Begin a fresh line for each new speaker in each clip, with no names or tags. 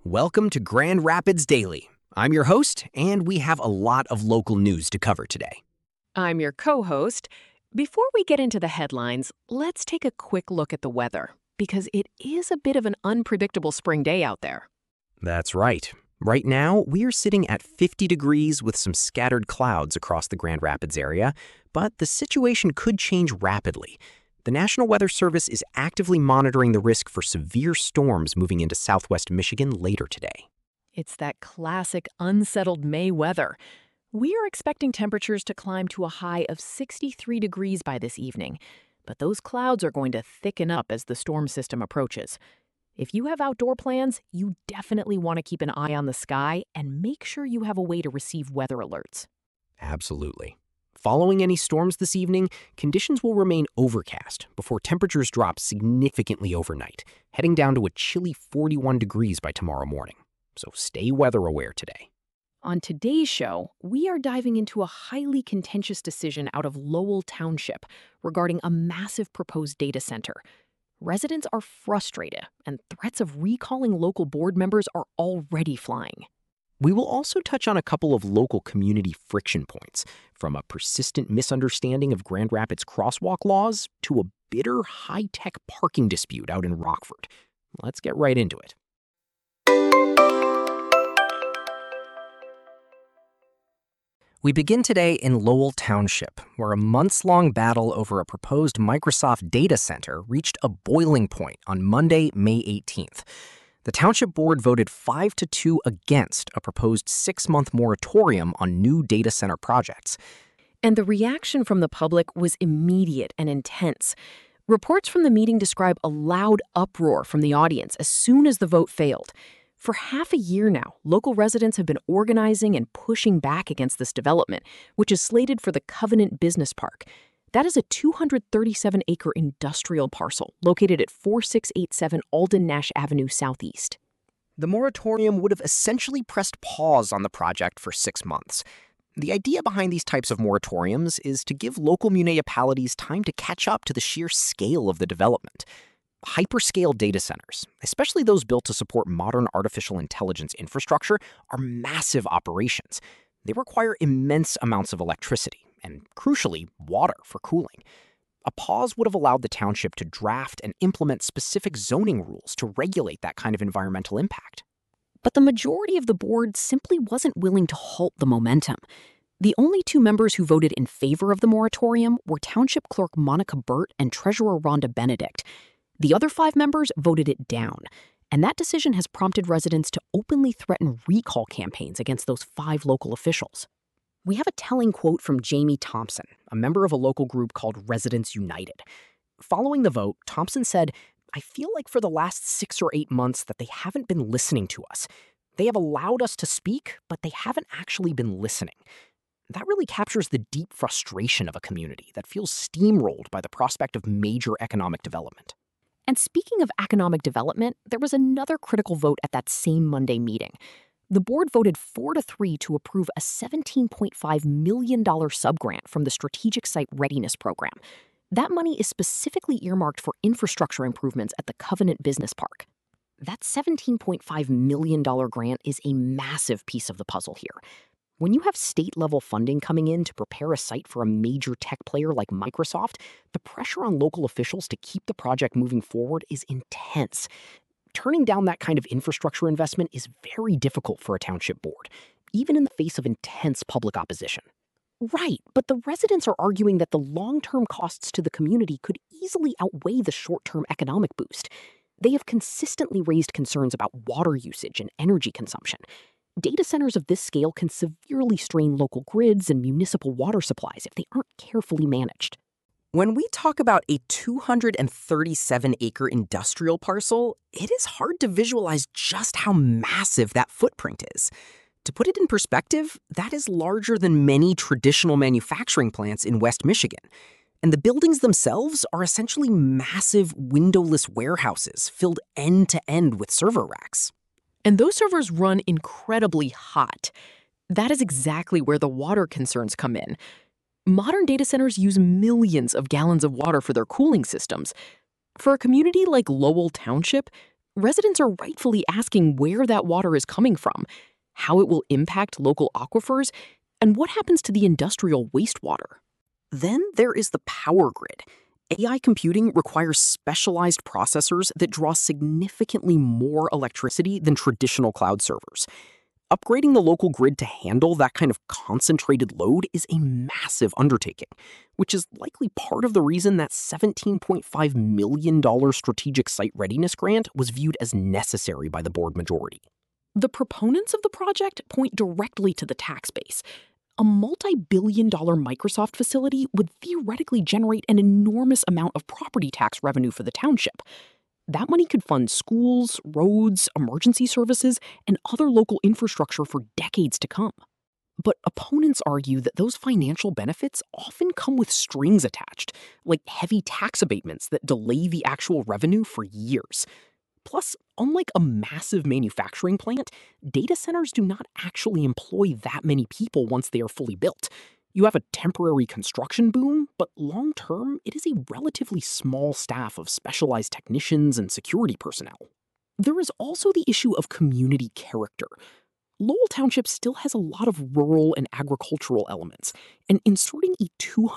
Welcome to Grand Rapids Daily. I'm your host, and we have a lot of local news to cover today.
I'm your co-host. Before we get into the headlines, let's take a quick look at the weather, because it is a bit of an unpredictable spring day out there.
That's right. Right now, we are sitting at 50 degrees with some scattered clouds across the Grand Rapids area, but the situation could change rapidly. The National Weather Service is actively monitoring the risk for severe storms moving into southwest Michigan later today.
It's that classic unsettled May weather. We are expecting temperatures to climb to a high of 63 degrees by this evening, but those clouds are going to thicken up as the storm system approaches. If you have outdoor plans, you definitely want to keep an eye on the sky and make sure you have a way to receive weather alerts.
Absolutely. Following any storms this evening, conditions will remain overcast before temperatures drop significantly overnight, heading down to a chilly 41 degrees by tomorrow morning. So stay weather aware today.
On today's show, we are diving into a highly contentious decision out of Lowell Township regarding a massive proposed data center. Residents are frustrated, and threats of recalling local board members are already flying.
We will also touch on a couple of local community friction points, from a persistent misunderstanding of Grand Rapids crosswalk laws to a bitter high-tech parking dispute out in Rockford. Let's get right into it. We begin today in Lowell Township, where a months-long battle over a proposed Microsoft data center reached a boiling point on Monday, May 18th. The Township Board voted 5-2 against a proposed 6-month moratorium on new data center projects.
And the reaction from the public was immediate and intense. Reports from the meeting describe a loud uproar from the audience as soon as the vote failed. For half a year now, local residents have been organizing and pushing back against this development, which is slated for the Covenant Business Park. That is a 237-acre industrial parcel located at 4687 Alden Nash Avenue Southeast.
The moratorium would have essentially pressed pause on the project for 6 months. The idea behind these types of moratoriums is to give local municipalities time to catch up to the sheer scale of the development. Hyperscale data centers, especially those built to support modern artificial intelligence infrastructure, are massive operations. They require immense amounts of electricity and, crucially, water for cooling. A pause would have allowed the township to draft and implement specific zoning rules to regulate that kind of environmental impact.
But the majority of the board simply wasn't willing to halt the momentum. The only 2 members who voted in favor of the moratorium were Township Clerk Monica Burt and Treasurer Rhonda Benedict. The other 5 members voted it down, and that decision has prompted residents to openly threaten recall campaigns against those 5 local officials. We have a telling quote from Jamie Thompson, a member of a local group called Residents United. Following the vote, Thompson said, "I feel like for the last 6 or 8 months that they haven't been listening to us. They have allowed us to speak, but they haven't actually been listening." That really captures the deep frustration of a community that feels steamrolled by the prospect of major economic development. And speaking of economic development, there was another critical vote at that same Monday meeting. The board voted 4-3 to approve a $17.5 million subgrant from the Strategic Site Readiness Program. That money is specifically earmarked for infrastructure improvements at the Covenant Business Park. That $17.5 million grant is a massive piece of the puzzle here. When you have state-level funding coming in to prepare a site for a major tech player like Microsoft, the pressure on local officials to keep the project moving forward is intense. Turning down that kind of infrastructure investment is very difficult for a township board, even in the face of intense public opposition. Right, but the residents are arguing that the long-term costs to the community could easily outweigh the short-term economic boost. They have consistently raised concerns about water usage and energy consumption. Data centers of this scale can severely strain local grids and municipal water supplies if they aren't carefully managed.
When we talk about a 237-acre industrial parcel, it is hard to visualize just how massive that footprint is. To put it in perspective, that is larger than many traditional manufacturing plants in West Michigan. And the buildings themselves are essentially massive windowless warehouses filled end to end with server racks.
And those servers run incredibly hot. That is exactly where the water concerns come in. Modern data centers use millions of gallons of water for their cooling systems. For a community like Lowell Township, Residents are rightfully asking where that water is coming from, how it will impact local aquifers, and what happens to the industrial wastewater. Then there is the power grid. AI computing requires specialized processors that draw significantly more electricity than traditional cloud servers. Upgrading the local grid to handle that kind of concentrated load is a massive undertaking, which is likely part of the reason that $17.5 million strategic site readiness grant was viewed as necessary by the board majority. The proponents of the project point directly to the tax base. A multi-billion-dollar Microsoft facility would theoretically generate an enormous amount of property tax revenue for the township. That money could fund schools, roads, emergency services, and other local infrastructure for decades to come. But opponents argue that those financial benefits often come with strings attached, like heavy tax abatements that delay the actual revenue for years. Plus, unlike a massive manufacturing plant, data centers do not actually employ that many people once they are fully built. You have a temporary construction boom, but long-term, it is a relatively small staff of specialized technicians and security personnel. There is also the issue of community character. Lowell Township still has a lot of rural and agricultural elements, and inserting a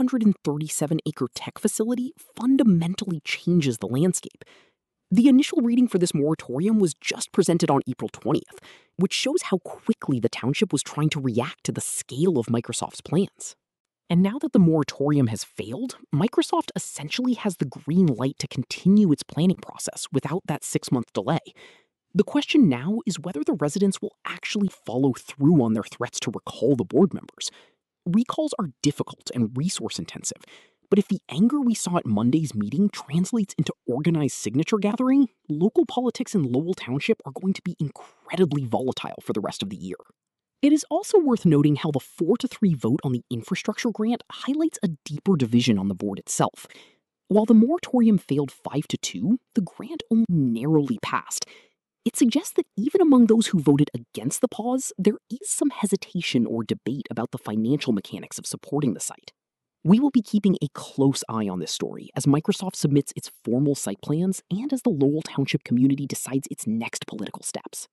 237-acre tech facility fundamentally changes the landscape. The initial reading for this moratorium was just presented on April 20th, which shows how quickly the township was trying to react to the scale of Microsoft's plans. And now that the moratorium has failed, Microsoft essentially has the green light to continue its planning process without that 6-month delay. The question now is whether the residents will actually follow through on their threats to recall the board members. Recalls are difficult and resource-intensive, but if the anger we saw at Monday's meeting translates into organized signature gathering, local politics in Lowell Township are going to be incredibly volatile for the rest of the year. It is also worth noting how the 4-3 vote on the infrastructure grant highlights a deeper division on the board itself. While the moratorium failed 5-2, the grant only narrowly passed. It suggests that even among those who voted against the pause, there is some hesitation or debate about the financial mechanics of supporting the site. We will be keeping a close eye on this story as Microsoft submits its formal site plans and as the Lowell Township community decides its next political steps.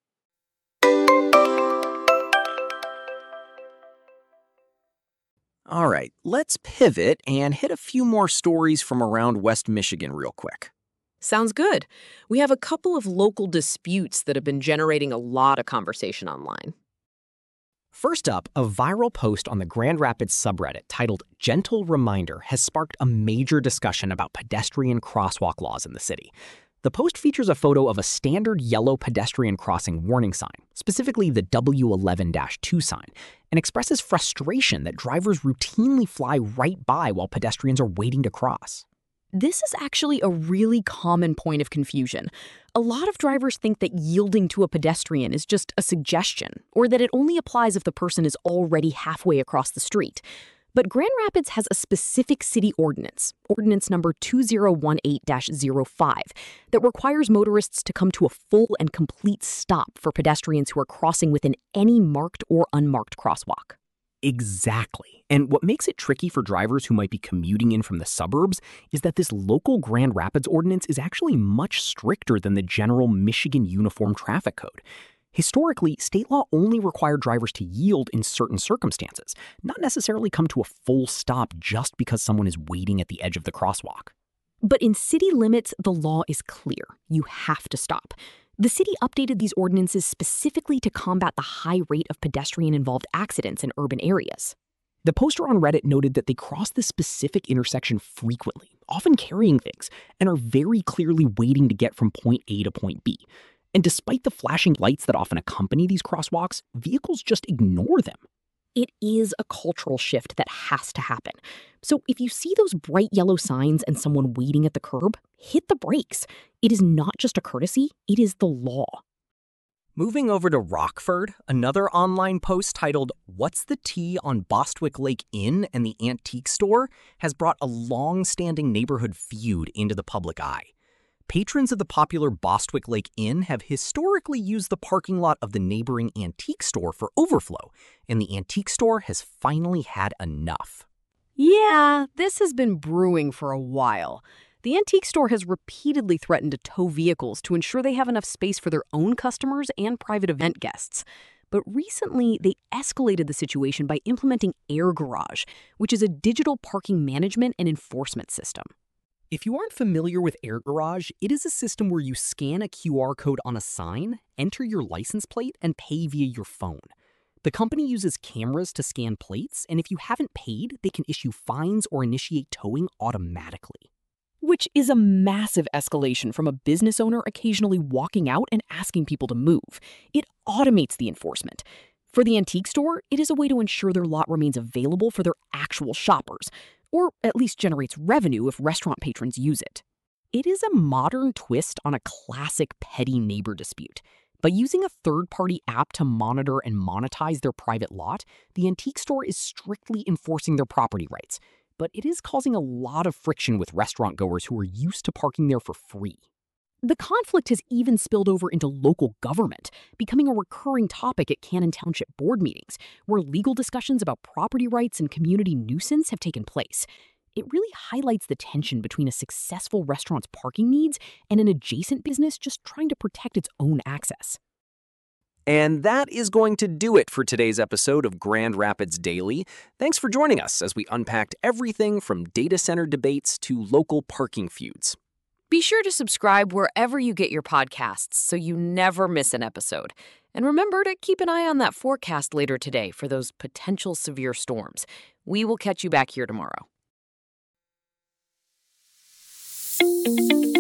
All right, let's pivot and hit a few more stories from around West Michigan real quick.
Sounds good. We have a couple of local disputes that have been generating a lot of conversation online.
First up, a viral post on the Grand Rapids subreddit titled Gentle Reminder has sparked a major discussion about pedestrian crosswalk laws in the city. The post features a photo of a standard yellow pedestrian crossing warning sign, specifically the W11-2 sign, and expresses frustration that drivers routinely fly right by while pedestrians are waiting to cross.
This is actually a really common point of confusion. A lot of drivers think that yielding to a pedestrian is just a suggestion, or that it only applies if the person is already halfway across the street. But Grand Rapids has a specific city ordinance, ordinance number 2018-05, that requires motorists to come to a full and complete stop for pedestrians who are crossing within any marked or unmarked crosswalk.
Exactly. And what makes it tricky for drivers who might be commuting in from the suburbs is that this local Grand Rapids ordinance is actually much stricter than the general Michigan Uniform Traffic Code. Historically, state law only required drivers to yield in certain circumstances, not necessarily come to a full stop just because someone is waiting at the edge of the crosswalk.
But in city limits, the law is clear. You have to stop. The city updated these ordinances specifically to combat the high rate of pedestrian-involved accidents in urban areas.
The poster on Reddit noted that they cross this specific intersection frequently, often carrying things, and are very clearly waiting to get from point A to point B. And despite the flashing lights that often accompany these crosswalks, vehicles just ignore them.
It is a cultural shift that has to happen. So if you see those bright yellow signs and someone waiting at the curb, hit the brakes. It is not just a courtesy, it is the law.
Moving over to Rockford, another online post titled What's the Tea on Bostwick Lake Inn and the Antique Store has brought a long-standing neighborhood feud into the public eye. Patrons of the popular Bostwick Lake Inn have historically used the parking lot of the neighboring antique store for overflow, and the antique store has finally had enough.
Yeah, this has been brewing for a while. The antique store has repeatedly threatened to tow vehicles to ensure they have enough space for their own customers and private event guests. But recently, they escalated the situation by implementing Air Garage, which is a digital parking management and enforcement system.
If you aren't familiar with Air Garage, it is a system where you scan a QR code on a sign, enter your license plate, and pay via your phone. The company uses cameras to scan plates, and if you haven't paid, they can issue fines or initiate towing automatically.
Which is a massive escalation from a business owner occasionally walking out and asking people to move. It automates the enforcement. For the antique store, it is a way to ensure their lot remains available for their actual shoppers, or at least generates revenue if restaurant patrons use it. It is a modern twist on a classic petty neighbor dispute. By using a third-party app to monitor and monetize their private lot, the antique store is strictly enforcing their property rights. But it is causing a lot of friction with restaurant goers who are used to parking there for free. The conflict has even spilled over into local government, becoming a recurring topic at Cannon Township board meetings, where legal discussions about property rights and community nuisance have taken place. It really highlights the tension between a successful restaurant's parking needs and an adjacent business just trying to protect its own access.
And that is going to do it for today's episode of Grand Rapids Daily. Thanks for joining us as we unpacked everything from data center debates to local parking feuds.
Be sure to subscribe wherever you get your podcasts so you never miss an episode. And remember to keep an eye on that forecast later today for those potential severe storms. We will catch you back here tomorrow.